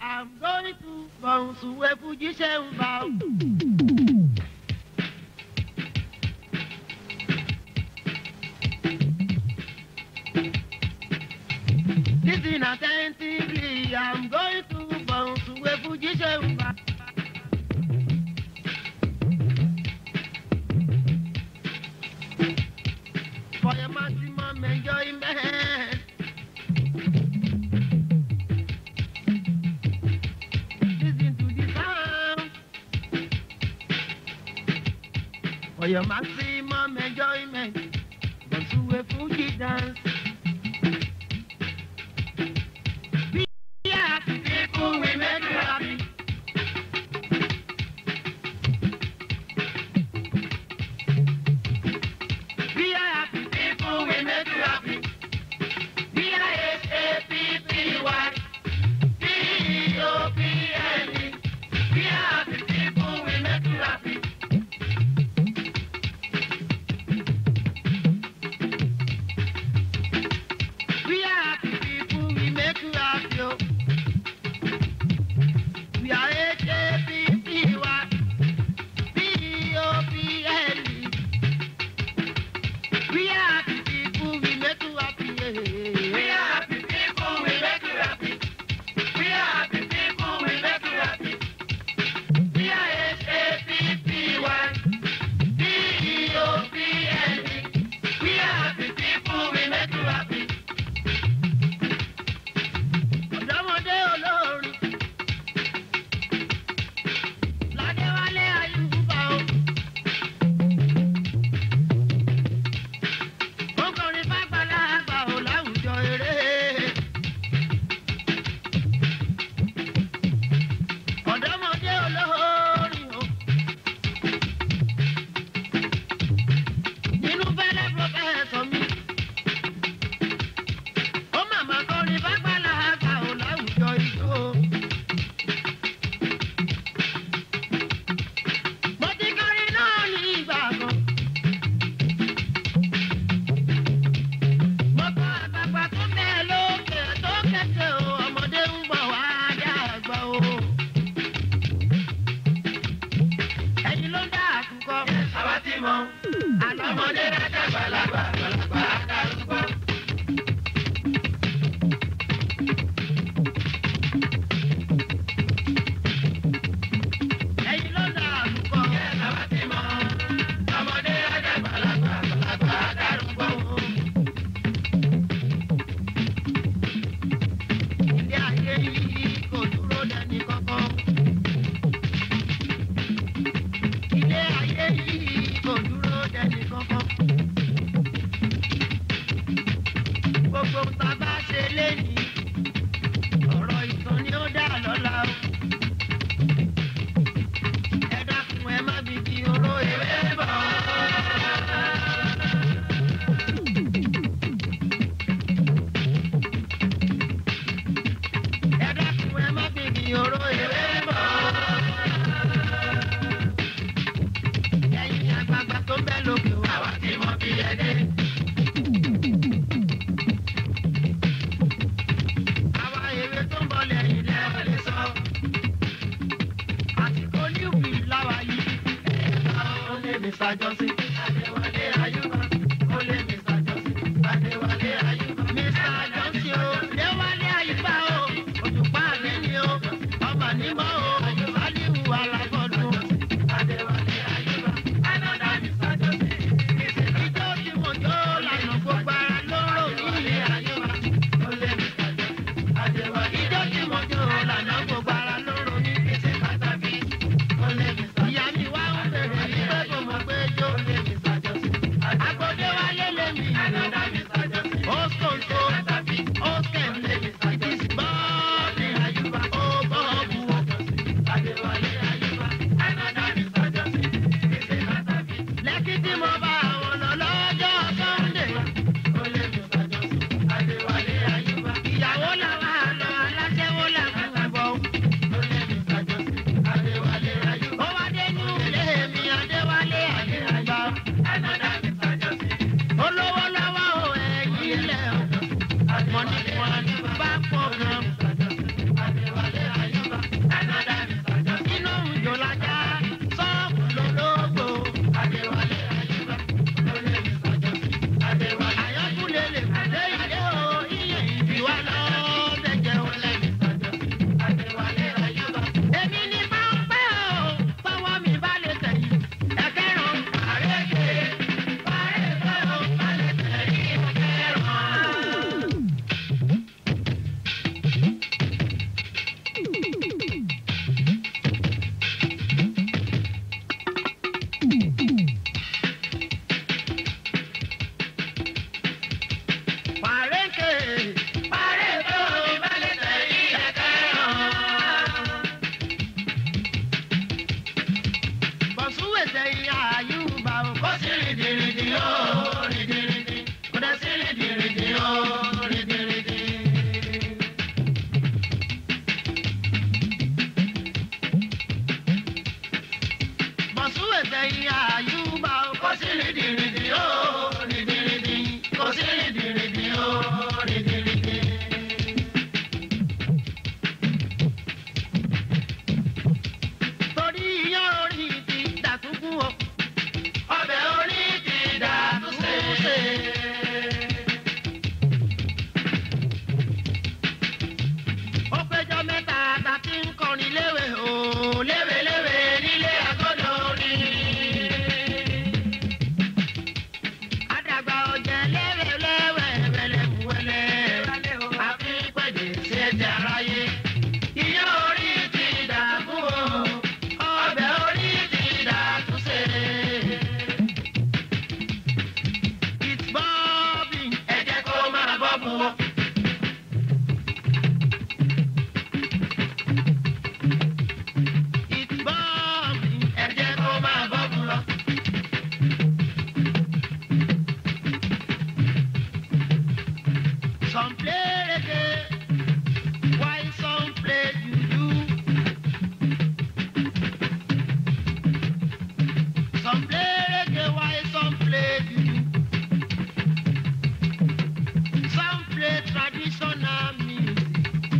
I'm going to bounce away Fuji Shemba. Listen attentively, I'm going to bounce away Fuji Shemba. For your maximum enjoyment. Listen to the sound. For your maximum enjoyment. Bounce away Fuji dance. Yo sẹ́yìn àyùbá o. Kò sí rìndìrìndì o, rìndìrìndì. Kò sí rìndìrìndì o, rìndìrìndì. Torí iyán orí ti dàtúkú o. Ọbẹ̀ orí ti dàtúnṣe. Ó péjọ mẹ́ta ta ti ń kọrin léwe o. Léwe-léwe nílé àgọ́dọ̀ ni. Àdàgbà ọ̀jẹ̀ léwe-léwe wẹ̀lẹ̀múwẹ̀lẹ̀. Àfi pẹ̀lẹ́ ṣe ti aráyé. Iyán orí ti dàkú o. Ọbẹ̀ orí ti dàtúnṣe. It's bobbing. Ẹ jẹ́ kó máa bọ́bù o. It's bobbing. Ẹ jẹ́ kó máa bọ́bù lọ. Some play reggae, while some play juju. Some play reggae, while some play juju. Some play traditional music.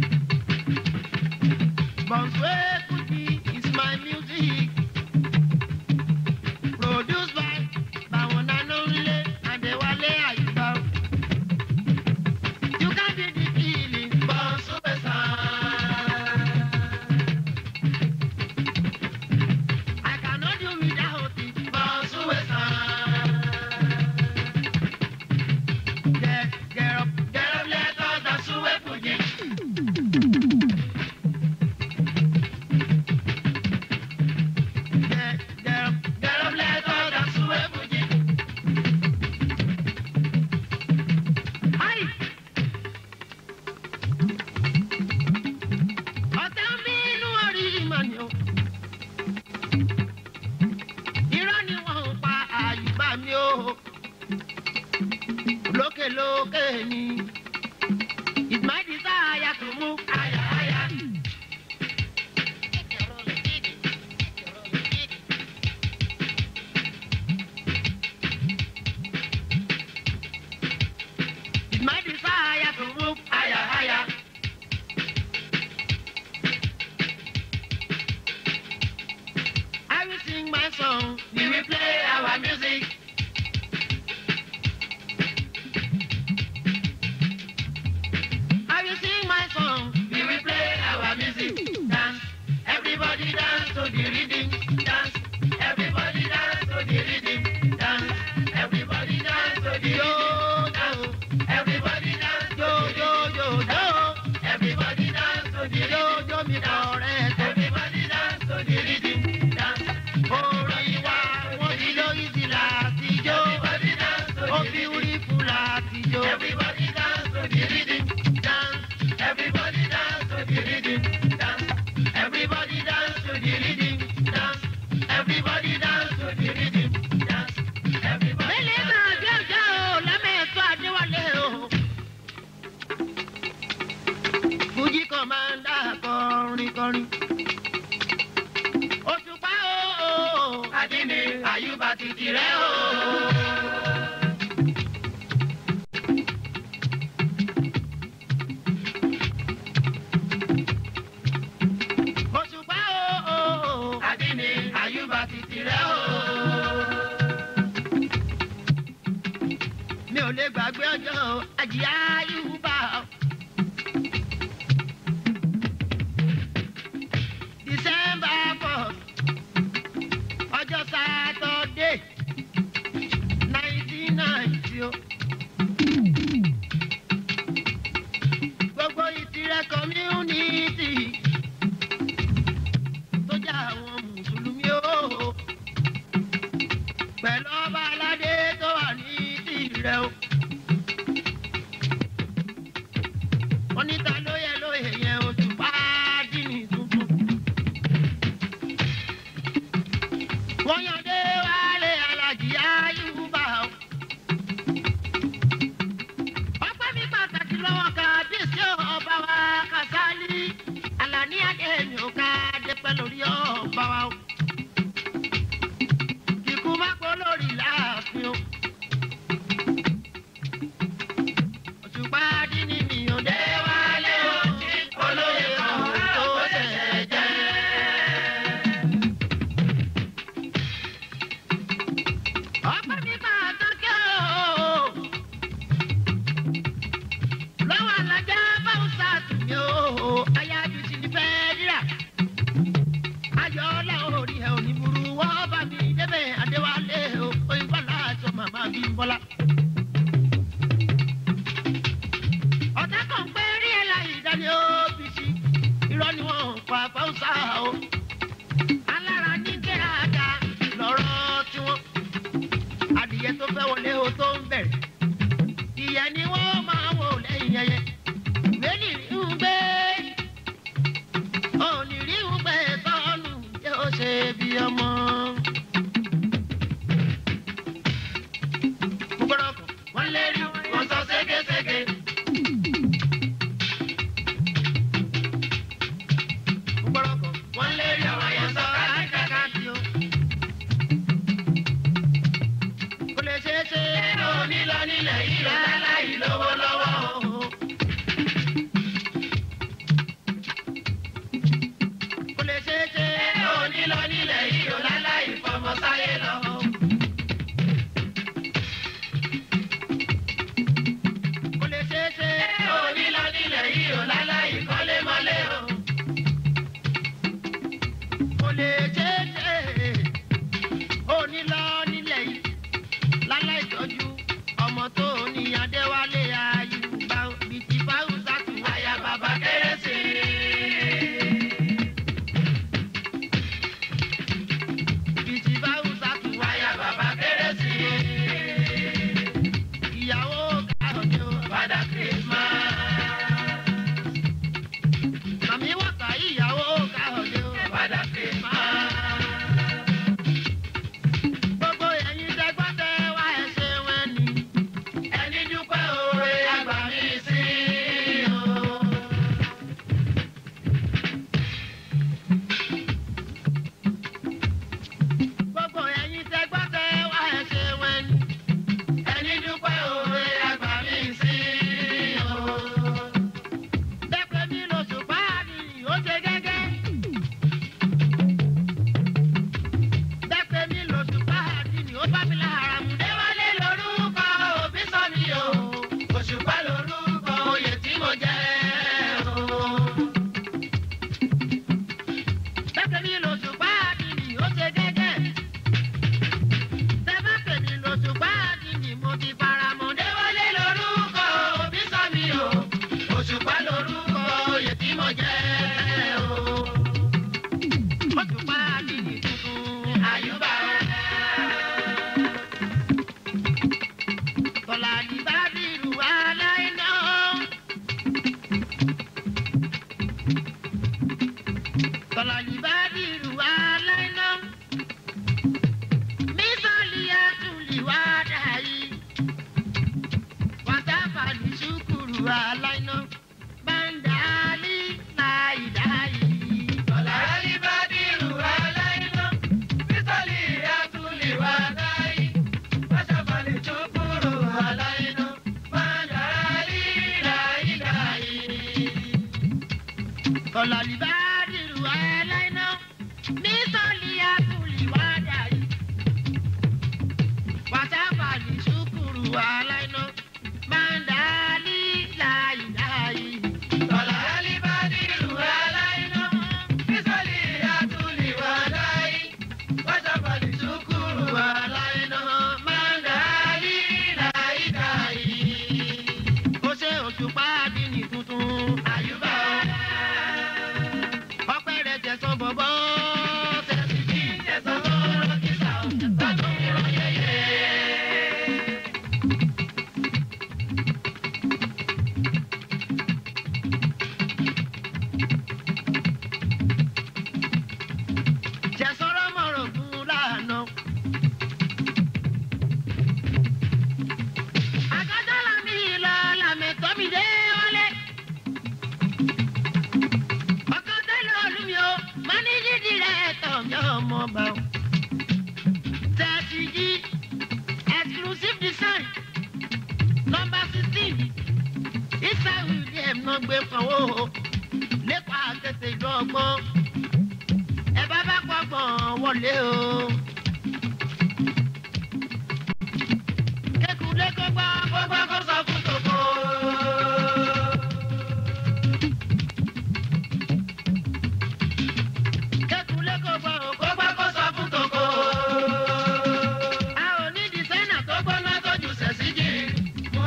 Bonswe Kuti is my music. Produced by Bawon and Only Adewale Ayuba. You can be the feeling, Bonswe sound. I cannot do without it, Bonswe sound. Get up, let us dance Suwe Fuji. Get up, let us dance Suwe Fuji. Hi. Ọ̀tá mi inú orí ìmọ̀ ni o. Irọ́ ni wọ́n ń pa Àyùbá mi o. Lókè lókè ni. It's my desire to move higher, higher. It's my desire to move higher, higher. I will sing my song, we will play our music. I will sing my song, we will play our music. Dance, everybody dance to the rhythm. Dance, everybody dance to the rhythm. Dance, everybody dance to the rhythm. Dance, everybody dance to the rhythm. Everybody dance to the rhythm. Mi correct. Everybody dance to the rhythm. Dance, orí wa wọ́n ti lórí sí láti jó. Everybody dance to the rhythm. Oh, beautiful láti jó. Everybody dance to the rhythm. Dance, everybody dance to the rhythm. Dance, everybody dance to the rhythm. Dance, everybody dance to the rhythm. Dance, everybody. Bẹ́lẹ̀ náà jẹ́jẹ́ o, lẹ́mẹ̀ẹ́tọ́ Adéwálé o. Fújì kọ̀mándà kọrin kọrin. Òṣùpá o, Àdínní Àyùbá ti tirẹ̀ o. Òṣùpá o, Àdínní Àyùbá ti tirẹ̀ o. Mi ò lè gbàgbé ọjọ́ Àjíá Àyùbá. December 4th, ọjọ́ Saturday, 1990 o. Gbogbo Ìtìrẹ community tó jẹ́ àwọn Mùsùlùmí o. Pẹ̀lú ọba aládé tó wà ní Ìtìrẹ o. Wọ́n ní ta lóye yẹn Òṣùpá Àdínní tuntun. Wọ́n yan Adéwálé Alájì Àyùbá o. Ọpẹ́ mi pàtàkì lọ́wọ́ Kábíyèsí ọba wa Kàsálí. Àlàní Adémi ò ká dépẹ́ lórí ọba wa o. irọ́ ni wọ́n pa fáwùsà o. alára ní kérajà lọ́rọ̀ tiwọn. adìyẹ tó fẹ́ wọlé o tó ń bẹ̀rẹ̀. ìyẹn ni wọ́n máa wò lẹ́yìn ẹyẹ. gbẹ́lì rí ń gbé. òní rí ń gbé sọ́ọ̀nù yóò ṣe bí ọmọ. wọ́n lé rí wọ́n sọ ségesège. wọ́n lé rí àwọn yẹn sọ káàkiri o. kò lè ṣeé ṣe onílọ nílẹ̀ yìí lọ láláì lówó lọ́wọ́ o. kò lè ṣeé ṣe onílọ nílẹ̀ yìí lọ láláì fọmọ sáyé lọ.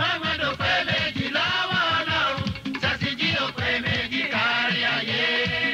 Yeah.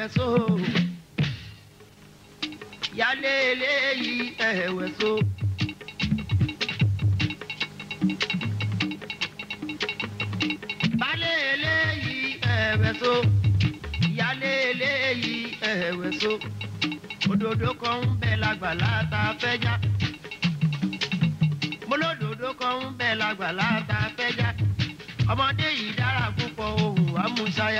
ẹ̀wẹ̀ so. Ìyálé eléyìí ẹ̀wẹ̀ so. Baálé eléyìí ẹ̀wẹ̀ so. Ìyálé eléyìí ẹ̀wẹ̀ so. Òdòdó kan ń bẹ lágbàlá tá a fẹ́ já. Mo lódòdó kan ń bẹ lágbàlá tá a fẹ́ já. Ọmọdé yìí dára púpọ̀ ohùn àmúṣáyá.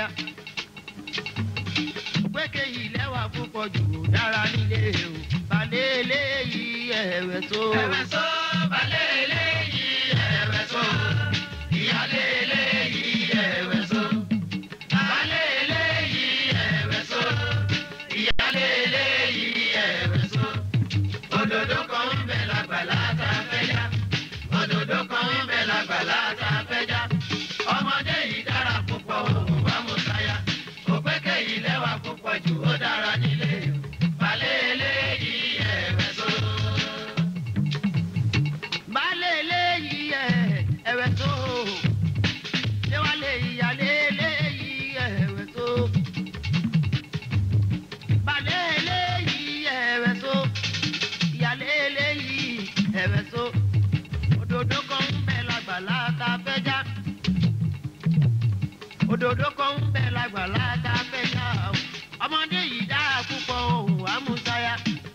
Òpékè yìí lẹ́wà púpọ̀ jù dára nílé o. Baálé eléyìí ẹ̀wẹ̀ so. Ẹ̀wẹ̀ so, baálé eléyìí ẹ̀wẹ̀ so. Ìyálé eléyìí ẹ̀wẹ̀ so. Baálé eléyìí ẹ̀wẹ̀ so. Ìyálé eléyìí ẹ̀wẹ̀ so. Òdòdó kan ń bẹ lágbàlá tá a fẹ́ já. Òdòdó kan ń bẹ lágbàlá tá a fẹ́ já. Ọmọdé yìí dára púpọ̀ òun wá mú sáyà. Òpékè yìí lẹ́wà púpọ̀ jù ó dára nílé o. Baálé eléyìí ẹ̀wẹ̀ so. Baálé eléyìí ẹ̀wẹ̀ so. Déwálé ìyálé eléyìí ẹ̀wẹ̀ so. Baálé eléyìí ẹ̀wẹ̀ so. Ìyálé eléyìí ẹ̀wẹ̀ so. Òdòdó kan ń bẹ lágbàlá tá a fẹ́ já. Òdòdó kan ń bẹ lágbàlá tá a fẹ́ já. Ọmọdé yìí dára púpọ̀ ohùn àmúṣáyá.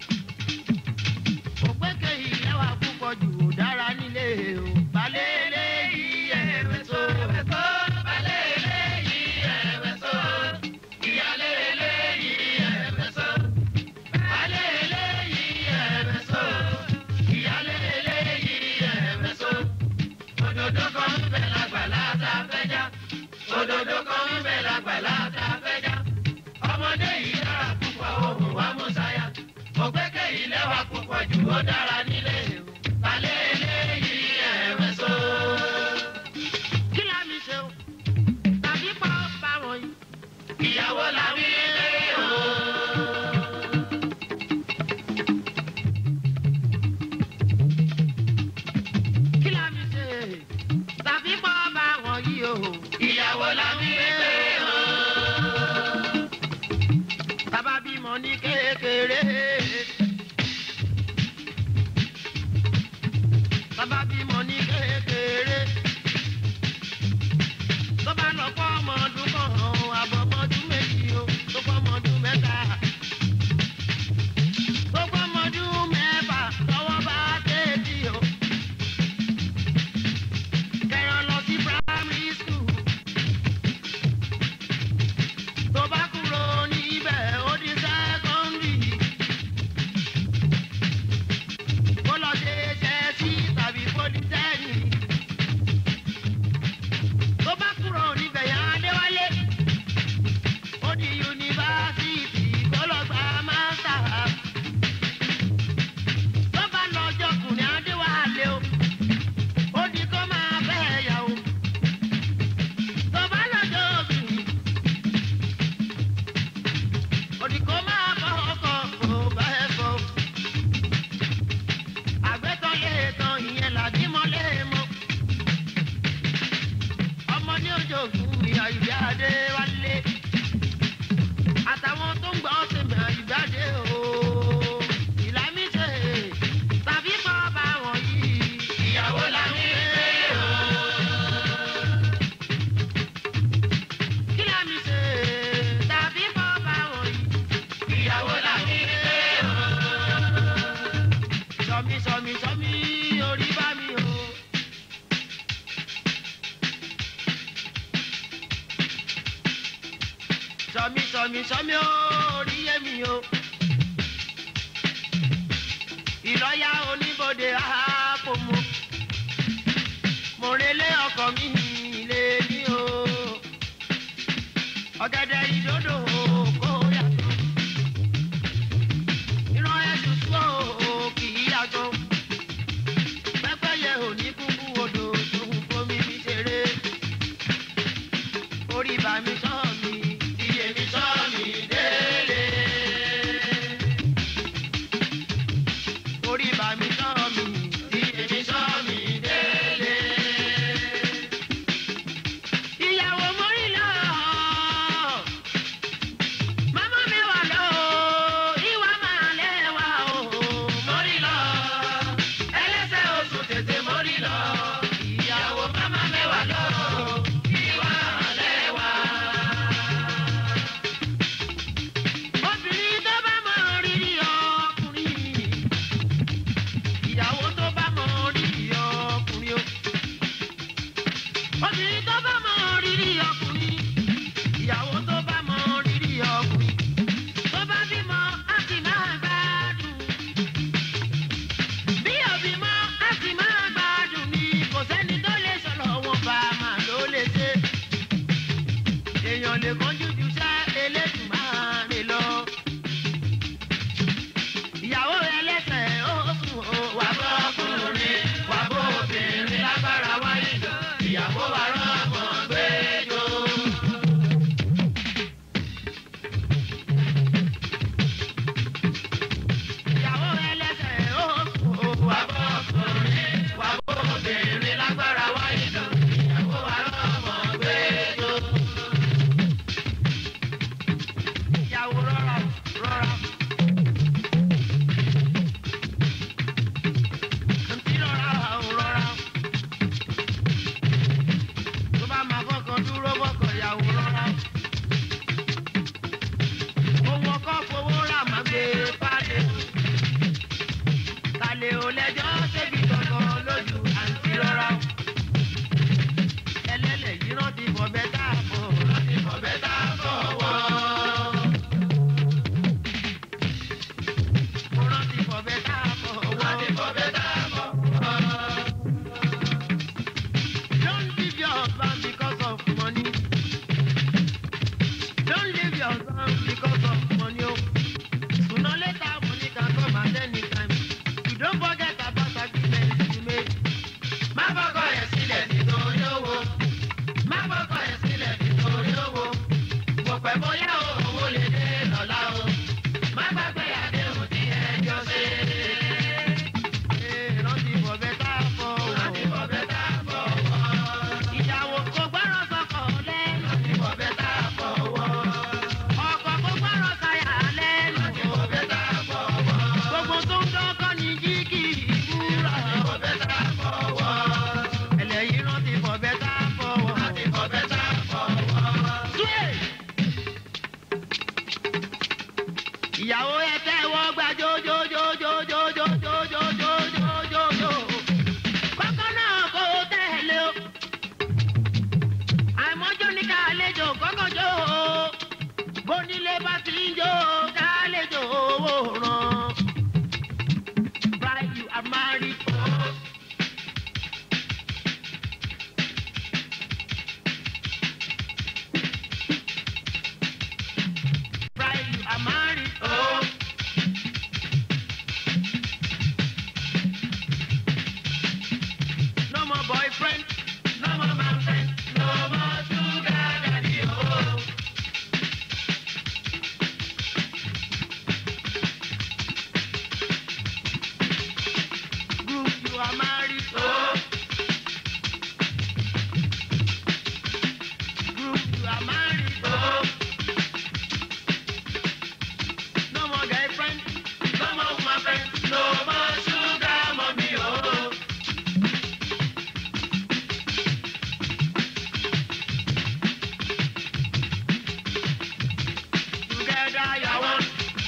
Òpékè yìí lẹ́wà púpọ̀ jù ó dára nílé o. Baálé eléyìí ẹ̀wẹ̀ so. Ẹ̀wẹ̀ so, baálé eléyìí ẹ̀wẹ̀ so. Ìyálé eléyìí ẹ̀wẹ̀ so. Baálé eléyìí ẹ̀wẹ̀ so. Ìyálé eléyìí ẹ̀wẹ̀ so. Òdòdó kan ń bẹ lágbàlá tá a fẹ́ já. Òdòdó kan ń bẹ lágbàlá tá a fẹ́ já. Ọmọdé yìí dára púpọ̀ ohùn wá mú sáyà. Òpékè yìí lẹ́wà púpọ̀ jù ó dára nílé o. Baálé eléyìí ẹ̀wẹ̀ so. Kí la mi ṣe o? Tàbí pọ̀ báwọn yìí. Ìyàwó la wí lé o. Kí la mi ṣe? Tàbí pọ̀ báwọn yìí o. Ìyàwó la wí lé o. Bàbá bímọ ní kékeré. Bàbá bímọ ní kékeré. Tó bá lọ fọ́ ọmọ ọdún kan, àbọ̀ ọmọ ọdún méjì o. Tó fọ́ ọmọ ọdún mẹ́ta. Tó fọ́ ọmọ ọdún mẹ́fà, tọwọ́ bá tètè o. Kẹ̀ràn lọ sí primary school. Tó bá kúrò níbẹ̀, ó di secondary. Kó lọ ṣe ṣẹ́ẹ̀sì tàbí polytechnic. Tó bá kúrò níbẹ̀ yẹn Adéwálé. Ó di yunifásitì kó lọ gba master. Tó bá lọ jọkùnrin Adéwálé o. Ó di kó máa fẹ́ yàwó. Tó bá lọ jọkùnrin. Ó di kó máa bọ́ ọkọ̀ kó bá ẹ fọ́. Àgbẹ̀tàn lè tán ìyẹn làdímọ́ lè mọ́. Ọmọ ní òjòògùn ìyá ìyá Adéwálé. Àtàwọn tó ń gbọ́ sèmi àyíjáde o. Ìlàmí ṣe tàbí pọ̀ báwọn yìí. Ìyàwó la wí lé o. Kí lámì ṣe tàbí pọ̀ báwọn yìí. Ìyàwó la wí lé o. Sọmi sọmi sọmi orí bá mi o. Sọmi sọmi sọmi orí yé mi o. Ìlọ́yà oníbodè àpòmọ́. Mo relé ọkọ mi lé ní o. Ọ̀gẹ̀dẹ̀ ìdodo kò yàtọ̀. Ìran ẹ̀sùn tó kì í yàtọ̀. Pẹ́pẹ́yẹ ò ní kúkú odò tóun fomi mi ṣeré. Orí bá mi sọ mi, iye mi sọ mi délé. Orí bá mi sọ mi, iye mi sọ mi délé. Ìyàwó mórí lọ. Màmá èèyàn lè kánjú ju sá Elédùmarè lọ. ìyàwó ẹlẹ́sẹ̀ ó sùn ó wà bọ́ ọkùnrin wà bọ́ obìnrin lágbára wáyé jọ ìyàwó wa rọ́ọ̀mọ́ gbẹ́jọ́. ìyàwó ẹlẹ́sẹ̀ ó sùn ó wà bọ́ ọkùnrin wà bọ́ obìnrin lágbára wáyé jọ ìyàwó wa rọ́ọ̀mọ́ gbẹ́jọ́. ìyàwó rọra rọra. àǹtí rọra rọra. tó bá máa fọkàn dúró fọkàn ìyàwó rọra. ohun ọkọ fowó rà má gbé pàdé. tàlẹ́ ò lẹ́jọ́ ṣébi kankan lójú àǹtí rọra. ẹlẹ́lẹ̀ yìí rántí fọ̀bẹ́ tá a fọ̀ rántí fọ̀bẹ́ tá a fọ̀ wọ́. mo rántí fọ̀bẹ́ tá a fọ̀ wọ́. rántí fọ̀bẹ́ tá a fọ̀ wọ́. Don't leave your husband because of money. Don't leave your husband because of money. Oh. Sooner or later, money can come at any time. You don't forget about agreements you made. Má fọkọ yẹn sílẹ̀ nítorí owó. Má fọkọ yẹn sílẹ̀ nítorí owó. Kò pẹ́ bóyá owó lè dé lọ́la o. Má gbàgbé àdéhùn tí ẹ jọ ṣe. Rántí fọ̀bẹ́ tá a fọ̀ wọ́. Rántí fọ̀bẹ́ tá a fọ̀ wọ́. ìyàwó kò gbọ́rọ̀ sọ́kọ lẹ́nu. rántí fọ̀bẹ́ tá a fọ̀ wọ́. ọkọ kò gbọ́rọ̀ sáyà lẹ́nu. rántí fọ̀bẹ́ tá a fọ̀ wọ́. gbogbo tó ń dọ́kọ́ ní jíkì ìbúra. rántí fọ̀bẹ́ tá a fọ̀ wọ́. ẹlẹ́yìí rántí fọ̀bẹ́ tá a fọ̀ wọ́. rántí fọ̀bẹ́ tá a fọ̀ wọ́. Súwè! ìyàwó ẹ tẹ́wọ́ gbà jójójójójójójójójójójójó. kọ́kọ́ náà kò tẹ̀lé o. àìmọ́jọ́ ní ká àlejò kọ́kọ́ jó o. bónílé bá ti ń jó ká àlejò owó ràn. Bride you are married o. Bride you are married o. No more boyfriend, no more man friend, no more sugar daddy oh. Group you are married oh. Group you are married oh. No more girlfriend, no more woman friend, no more sugar mommy oh. Together you one.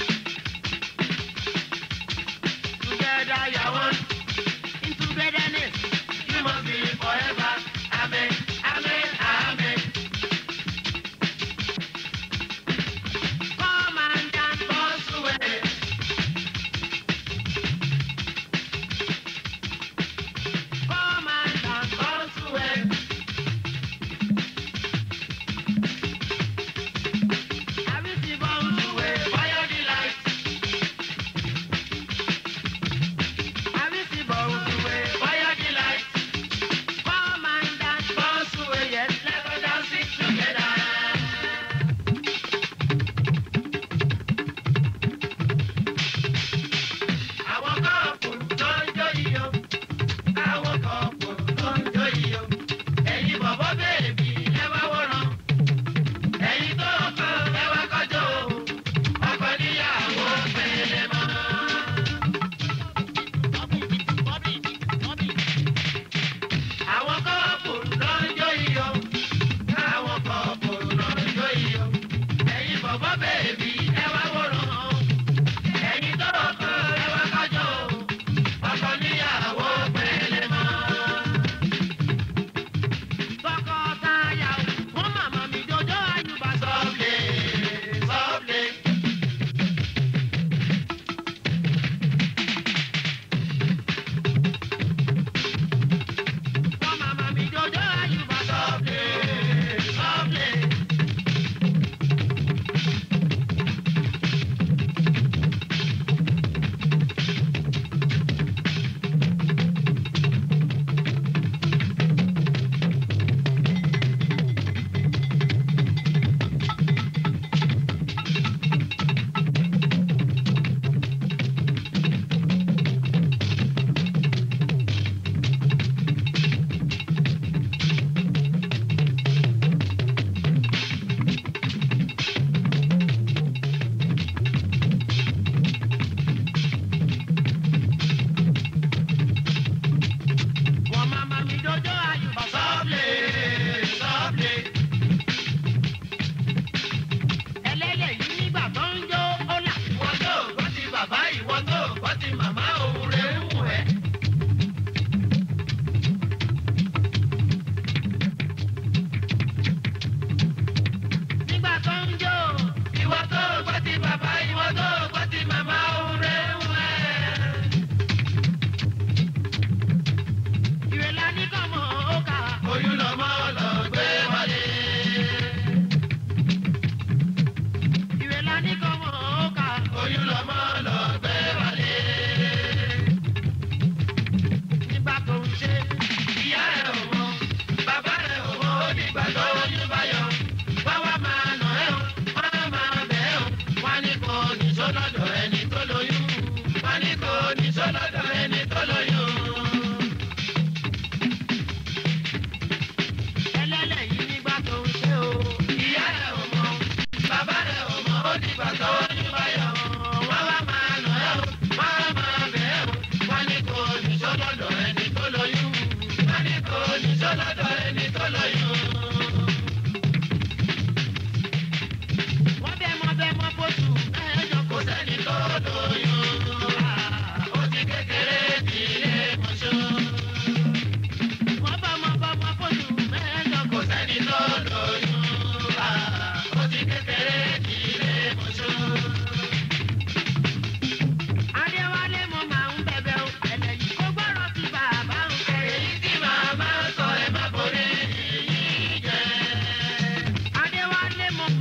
Together you one. In togetherness, you must be forever. Amen, amen, amen. Come and dance us away. Come and dance us away. Have you seen bounce away for your delight? Have you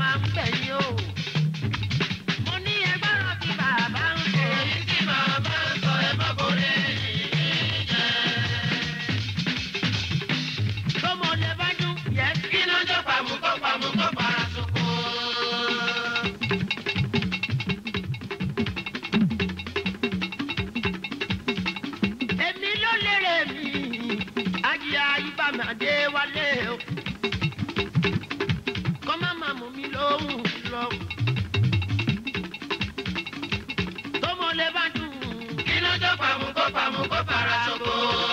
máa ń bẹ̀yìn o. Mo ní ẹgbọ́ràn tí bàbá ń sọ. Èyí tí màmá ń sọ ẹ má borí yìí jẹ́. Tó mo lè bá dún yẹ. Kí ló ń jẹ́ pàmùkọ́ para soko? Èmi ló lérè mi, Ajíà Ìbámadé wálé o. Kọ́ má máa mú mi lóhùn lọ. Tó mo lè bá dún. Kí ló ń jẹ́ pàmùkọ́ para soko?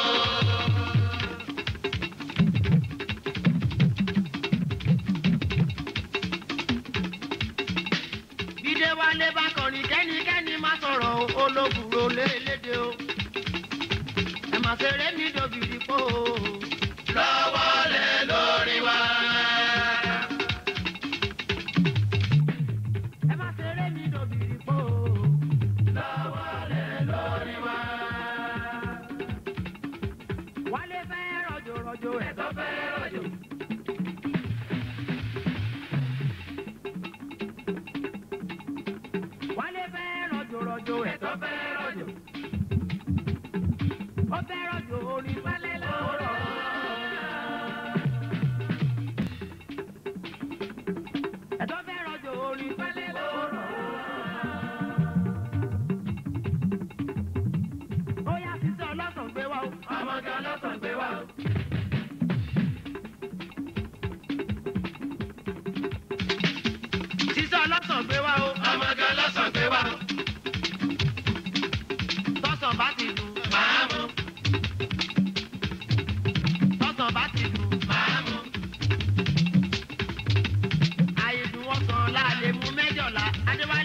Bídé wálé bá kọrin kẹ́nikẹ́ni má sọ̀rọ̀ olóbùrò lélédè o. Ẹ má ṣeré mi dòbìrì pò o. Lọ́wọ́ lẹ lórí wa. Ẹ má ṣeré mi dòbìrì pò o. Lọ́wọ́ lẹ lórí wa. Wálé fẹ́ rọ̀jò ẹ̀tọ́ fẹ́ rọ̀jò. Wálé fẹ́ rọ̀jò ẹ̀tọ́ fẹ́ rọ̀jò. Ó fẹ́ rọ̀jò orin pálẹ̀ lọ́rọ̀. Ẹ̀tọ́ fẹ́ rọ̀jò orin pálẹ̀ lọ́rọ̀. Ó yá sísọ ọlọ́sàn gbé wá o. Ọmọge ọlọ́sàn gbé wá o. Sísọ ọlọ́sàn gbé wá o. Ọmọge ọlọ́sàn gbé wá o. Tọ́sàn bá ti dùn. Màá mú. Tọ́sàn bá ti dùn. Màá mú. Àyèdùn ọ̀sán láàlè mú mẹ́jọ̀lá. Adéwálé.